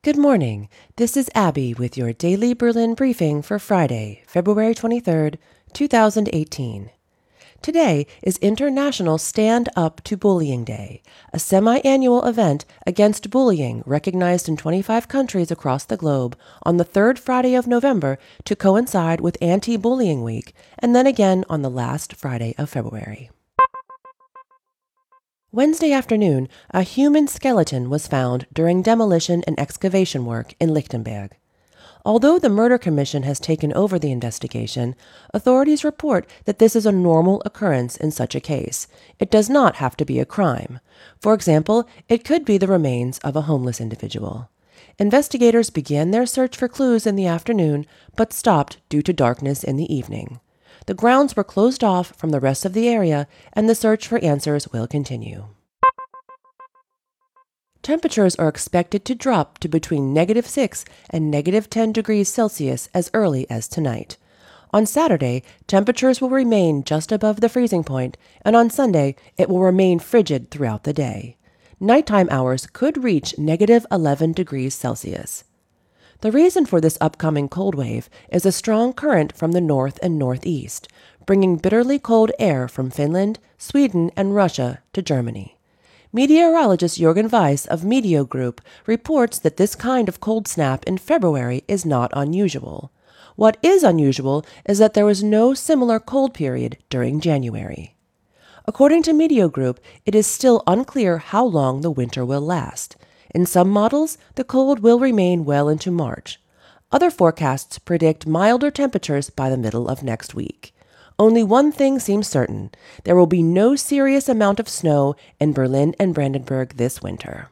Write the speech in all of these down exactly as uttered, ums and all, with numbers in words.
Good morning. This is Abby with your daily Berlin briefing for Friday, February twenty-third, two thousand eighteen. Today is International Stand Up to Bullying Day, a semi-annual event against bullying recognized in twenty-five countries across the globe on the third Friday of November to coincide with Anti-Bullying Week, and then again on the last Friday of February. Wednesday afternoon, a human skeleton was found during demolition and excavation work in Lichtenberg. Although the Murder Commission has taken over the investigation, authorities report that this is a normal occurrence in such a case. It does not have to be a crime. For example, it could be the remains of a homeless individual. Investigators began their search for clues in the afternoon, but stopped due to darkness in the evening. The grounds were closed off from the rest of the area, and the search for answers will continue. Temperatures are expected to drop to between negative six and negative ten degrees Celsius as early as tonight. On Saturday, temperatures will remain just above the freezing point, and on Sunday, it will remain frigid throughout the day. Nighttime hours could reach negative eleven degrees Celsius. The reason for this upcoming cold wave is a strong current from the north and northeast, bringing bitterly cold air from Finland, Sweden, and Russia to Germany. Meteorologist Jürgen Weiss of Meteo Group reports that this kind of cold snap in February is not unusual. What is unusual is that there was no similar cold period during January. According to Meteo Group, it is still unclear how long the winter will last. In some models, the cold will remain well into March. Other forecasts predict milder temperatures by the middle of next week. Only one thing seems certain: there will be no serious amount of snow in Berlin and Brandenburg this winter.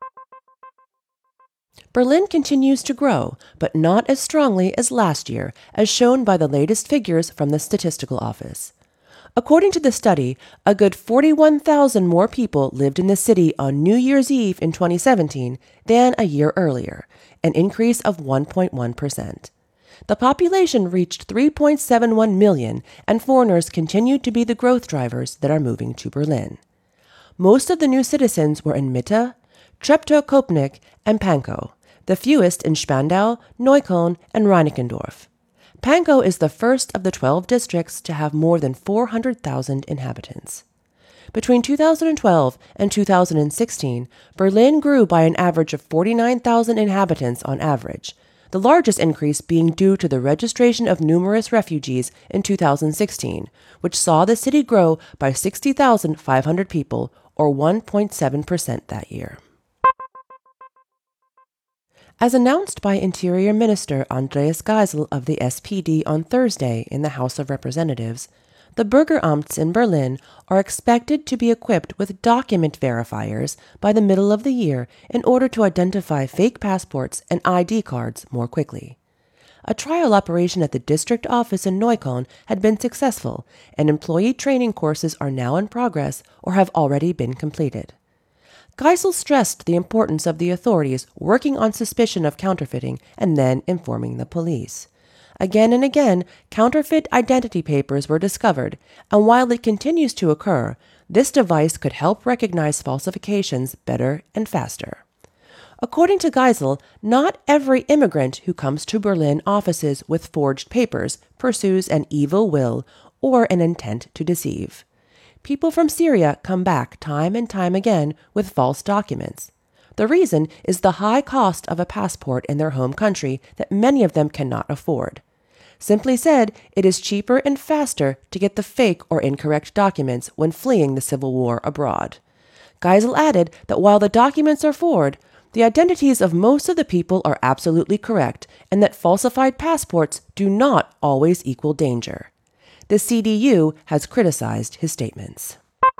Berlin continues to grow, but not as strongly as last year, as shown by the latest figures from the Statistical Office. According to the study, a good forty-one thousand more people lived in the city on New Year's Eve in twenty seventeen than a year earlier, an increase of one point one percent. The population reached three point seven one million, and foreigners continue to be the growth drivers that are moving to Berlin. Most of the new citizens were in Mitte, Treptow-Köpenick, and Pankow, the fewest in Spandau, Neukölln, and Reinickendorf. Pankow is the first of the twelve districts to have more than four hundred thousand inhabitants. Between two thousand twelve and two thousand sixteen, Berlin grew by an average of forty-nine thousand inhabitants on average, the largest increase being due to the registration of numerous refugees in two thousand sixteen, which saw the city grow by sixty thousand five hundred people, or one point seven percent that year. As announced by Interior Minister Andreas Geisel of the S P D on Thursday in the House of Representatives, the Bürgeramts in Berlin are expected to be equipped with document verifiers by the middle of the year in order to identify fake passports and I D cards more quickly. A trial operation at the district office in Neukölln had been successful, and employee training courses are now in progress or have already been completed. Geisel stressed the importance of the authorities working on suspicion of counterfeiting and then informing the police. Again and again, counterfeit identity papers were discovered, and while it continues to occur, this device could help recognize falsifications better and faster. According to Geisel, not every immigrant who comes to Berlin offices with forged papers pursues an evil will or an intent to deceive. People from Syria come back time and time again with false documents. The reason is the high cost of a passport in their home country that many of them cannot afford. Simply said, it is cheaper and faster to get the fake or incorrect documents when fleeing the civil war abroad. Geisel added that while the documents are forged, the identities of most of the people are absolutely correct, and that falsified passports do not always equal danger. The C D U has criticized his statements.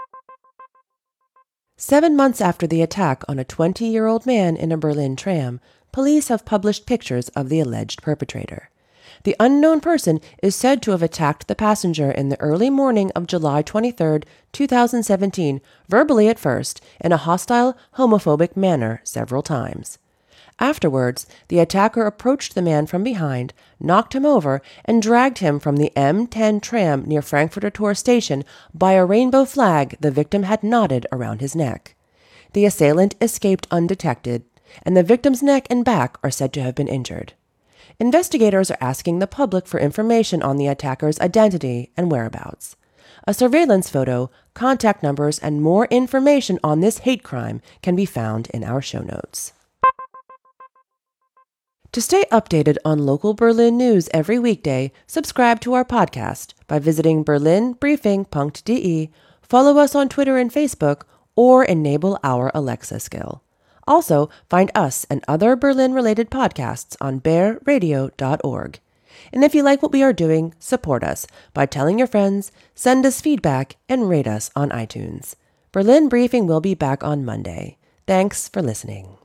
Seven months after the attack on a twenty-year-old man in a Berlin tram, police have published pictures of the alleged perpetrator. The unknown person is said to have attacked the passenger in the early morning of July twenty-third, two thousand seventeen, verbally at first, in a hostile, homophobic manner several times. Afterwards, the attacker approached the man from behind, knocked him over, and dragged him from the M ten tram near Frankfurter Tor station by a rainbow flag the victim had knotted around his neck. The assailant escaped undetected. and the victim's neck and back are said to have been injured. Investigators are asking the public for information on the attacker's identity and whereabouts. A surveillance photo, contact numbers, and more information on this hate crime can be found in our show notes. To stay updated on local Berlin news every weekday, subscribe to our podcast by visiting berlin briefing dot d e, follow us on Twitter and Facebook, or enable our Alexa skill. Also, find us and other Berlin-related podcasts on bear radio dot org. And if you like what we are doing, support us by telling your friends, send us feedback, and rate us on iTunes. Berlin Briefing will be back on Monday. Thanks for listening.